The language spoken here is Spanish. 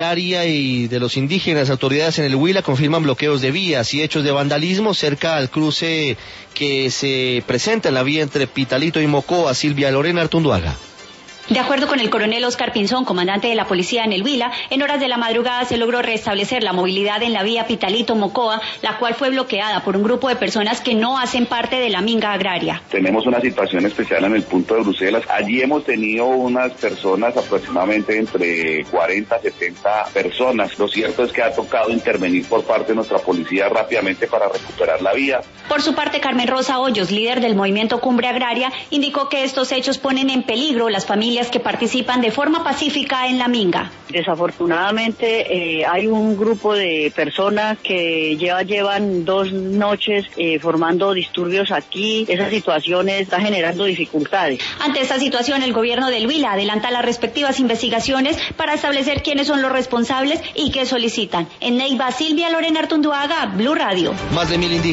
agraria y de los indígenas. Autoridades en el Huila confirman bloqueos de vías y hechos de vandalismo cerca al cruce que se presenta en la vía entre Pitalito y Mocoa. Silvia Lorena Artunduaga. De acuerdo con el coronel Oscar Pinzón, comandante de la policía en el Huila, en horas de la madrugada se logró restablecer la movilidad en la vía Pitalito-Mocoa, la cual fue bloqueada por un grupo de personas que no hacen parte de la minga agraria. Tenemos una situación especial en el punto de Bruselas. Allí hemos tenido unas personas, aproximadamente entre 40 a 70 personas. Lo cierto es que ha tocado intervenir por parte de nuestra policía rápidamente para recuperar la vía. Por su parte, Carmen Rosa Hoyos, líder del movimiento Cumbre Agraria, indicó que estos hechos ponen en peligro las familias que participan de forma pacífica en la minga. Desafortunadamente hay un grupo de personas que llevan 2 noches formando disturbios aquí. Esa situación está generando dificultades. Ante esta situación, el gobierno del Huila adelanta las respectivas investigaciones para establecer quiénes son los responsables y qué solicitan. En Neiva, Silvia Lorena Artunduaga, Blue Radio. Más de 1000